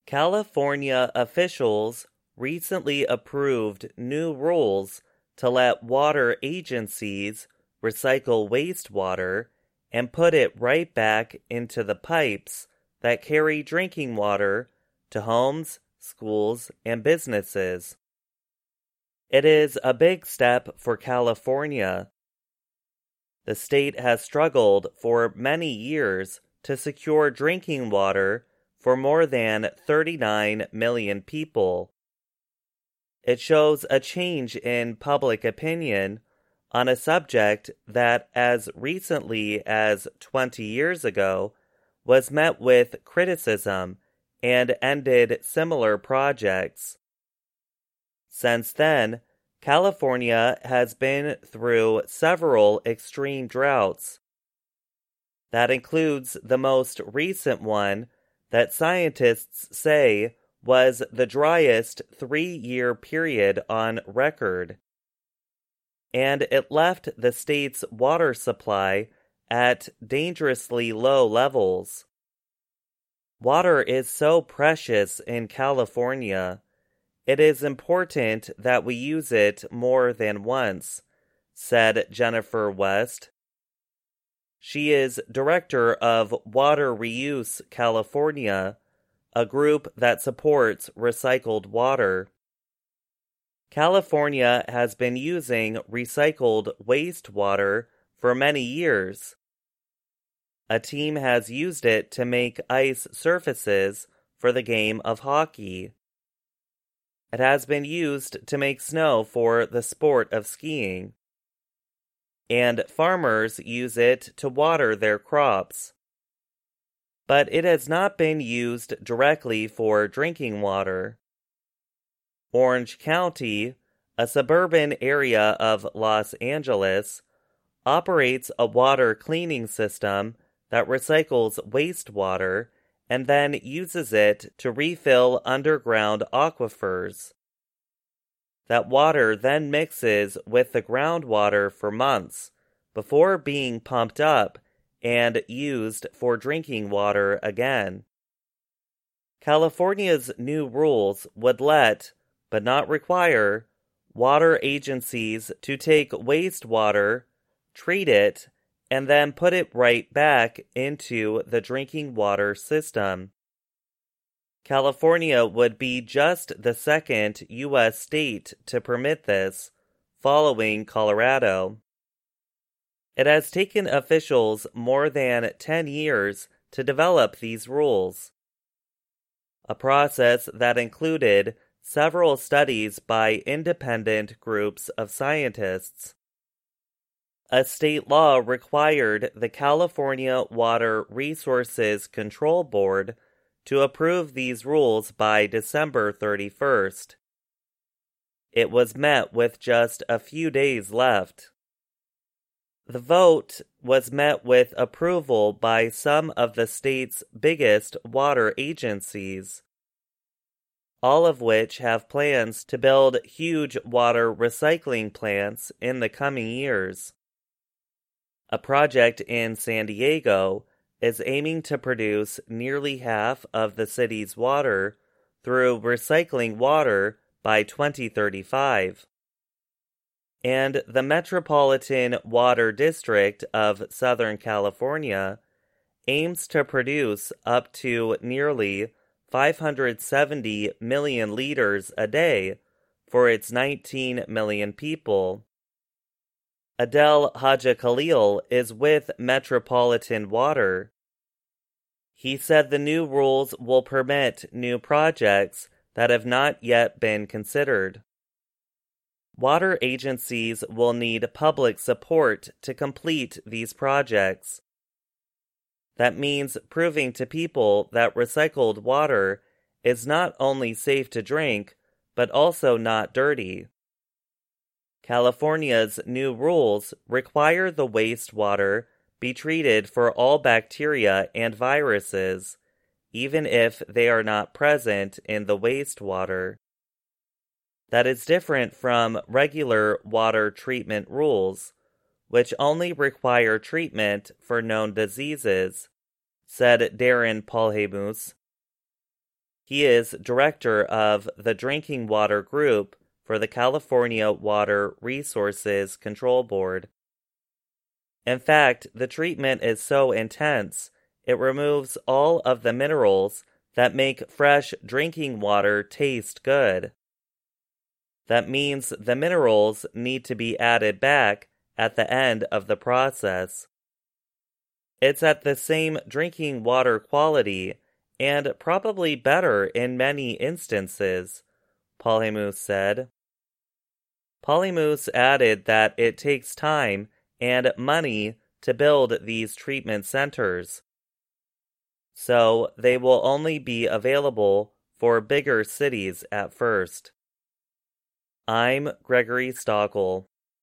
California officials recently approved new rules to let water agencies recycle wastewater and put it right back into the pipes that carry drinking water to homes, schools, and businesses. It is a big step for California. The state has struggled for many years to secure drinking water for more than 39 million people. It shows a change in public opinion on a subject that, as recently as 20 years ago, was met with criticism and ended similar projects. Since then, California has been through several extreme droughts. That includes the most recent one that scientists say was the driest 3-year period on record. And it left the state's water supply at dangerously low levels. Water is so precious in California. It is important that we use it more than once, said Jennifer West. She is director of Water Reuse California, a group that supports recycled water. California has been using recycled wastewater for many years. A team has used it to make ice surfaces for the game of hockey. It has been used to make snow for the sport of skiing. And farmers use it to water their crops. But it has not been used directly for drinking water. Orange County, a suburban area of Los Angeles, operates a water cleaning system that recycles wastewater and then uses it to refill underground aquifers. That water then mixes with the groundwater for months before being pumped up and used for drinking water again. California's new rules would let, but not require, water agencies to take wastewater, treat it, and then put it right back into the drinking water system. California would be just the second U.S. state to permit this, following Colorado. It has taken officials more than 10 years to develop these rules, a process that included several studies by independent groups of scientists. A state law required the California Water Resources Control Board to approve these rules by December 31st. It was met with just a few days left. The vote was met with approval by some of the state's biggest water agencies, all of which have plans to build huge water recycling plants in the coming years. A project in San Diego is aiming to produce nearly half of the city's water through recycling water by 2035. And the Metropolitan Water District of Southern California aims to produce up to nearly 570 million liters a day for its 19 million people. Adel Haja Khalil is with Metropolitan Water. He said the new rules will permit new projects that have not yet been considered. Water agencies will need public support to complete these projects. That means proving to people that recycled water is not only safe to drink, but also not dirty. California's new rules require the wastewater be treated for all bacteria and viruses, even if they are not present in the wastewater. That is different from regular water treatment rules, which only require treatment for known diseases, said Darren Polhemus. He is director of the Drinking Water Group for the California Water Resources Control Board. In fact, the treatment is so intense, it removes all of the minerals that make fresh drinking water taste good. That means the minerals need to be added back at the end of the process. It's at the same drinking water quality, and probably better in many instances, Polymous said. Polymous added that it takes time and money to build these treatment centers, so they will only be available for bigger cities at first. I'm Gregory Stockel.